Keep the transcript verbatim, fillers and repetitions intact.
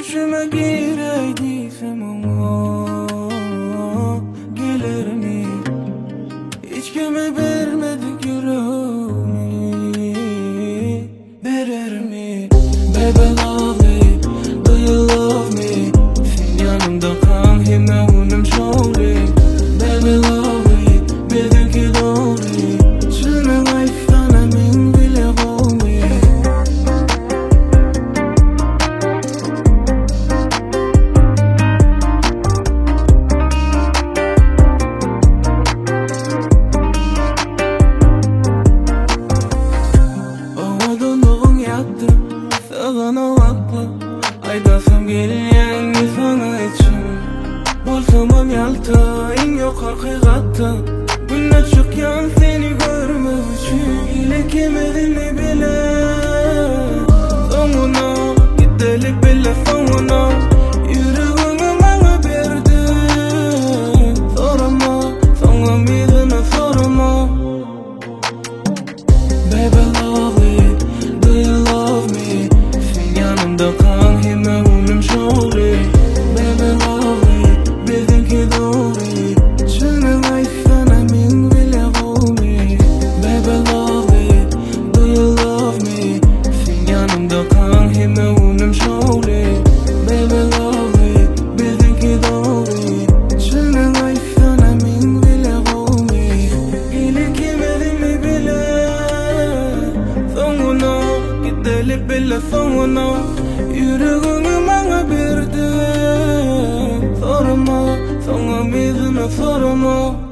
düşüme gireydiysem ama gelir mi? Hiç kime vermedik yüreğimi, verir mi? Baby love me, do you love me? Sen yanımda kal, hime unum şovli. Baby love me, bildim doğru. Şunu life'dan emin bile olmi. Oğudun yaktı, sağına vaklı. Aydasım gelyen sana için. Bolsamam yalta, in yok hakikatta. Günler çıkyan seni görmek için. İlekemedin mi bile? Sonuna gidelim bile sonuna. Yüreğimi bana verdi. Sorma, sonra midine sorma. Baby love me, do you love me? Sen yanımda kal, hime unum şovli. Baby love me, bildim ki doğru. Şunu life'dan emin bile olmi. Baby love me, do you love me? Sen yanımda kal, hime unum şovli. Baby love me, bildim ki doğru. Şunu life'dan emin bile olmi. İlekemedin mi bile? Sonuna gidelim bile sonuna. Yüreğimi bana verdi. Sorma, sonra midine sorma.